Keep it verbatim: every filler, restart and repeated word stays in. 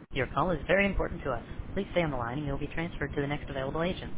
Your call is very important to us. Please stay on the line and you'll be transferred to the next available agent.